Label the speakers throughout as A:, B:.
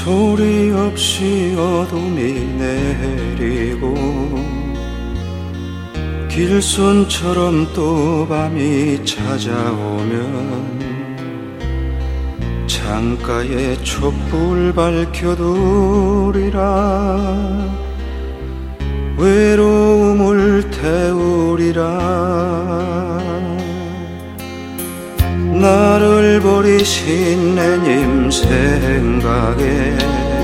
A: 소리 없이 어둠이 내리고 길손처럼 또 밤이 찾아오면 창가에 촛불 밝혀두리라 외로움을 태우리라 나를 버리신 내님 생각에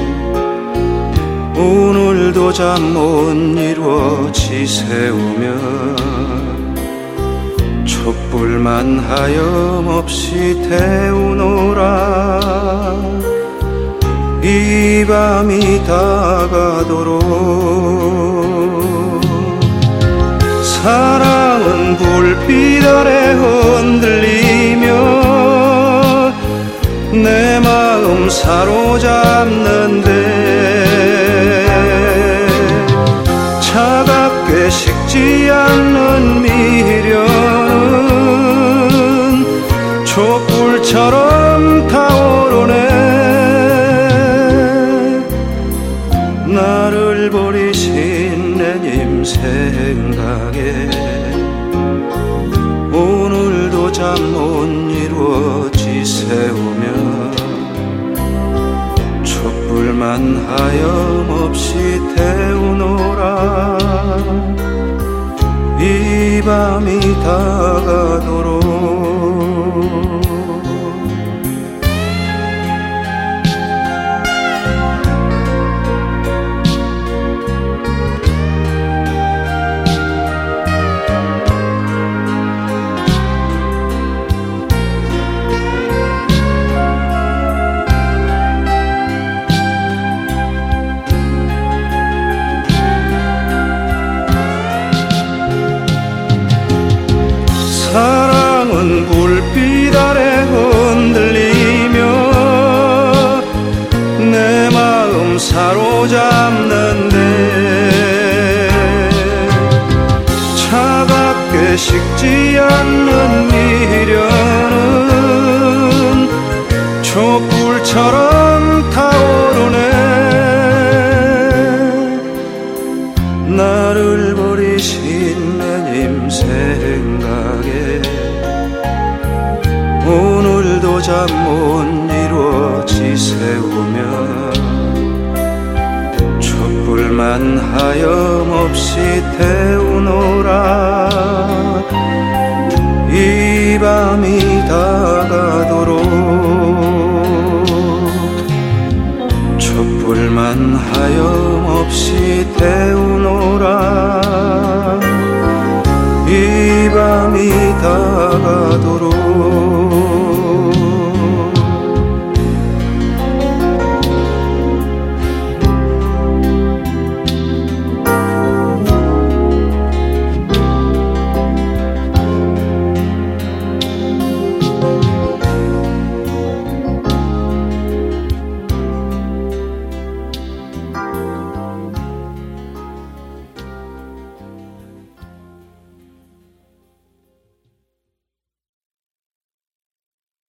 A: 오늘도 잠 못 이루어 지새우며 촛불만 하염없이 태우노라 이 밤이 다가도록 사랑은 불빛 아래 흔들리며 내 마음 사로잡는데 차갑게 식지 않는 미련은 촛불처럼 타오르네 나를 버리신 내님 생각에 오늘도 잠 못 이루어 지새우며 촛불만 하염없이 태우노라 이 밤이 다가도록 사랑은 불빛 아래 흔들리며 내 마음 사로잡는데 차갑게 식지 않는 미련은 촛불처럼 타오르네 나를 버리신 내님 생각에 오늘도 잠 못 이루어 지새우며 촛불만 하염없이 태우노라 이 밤이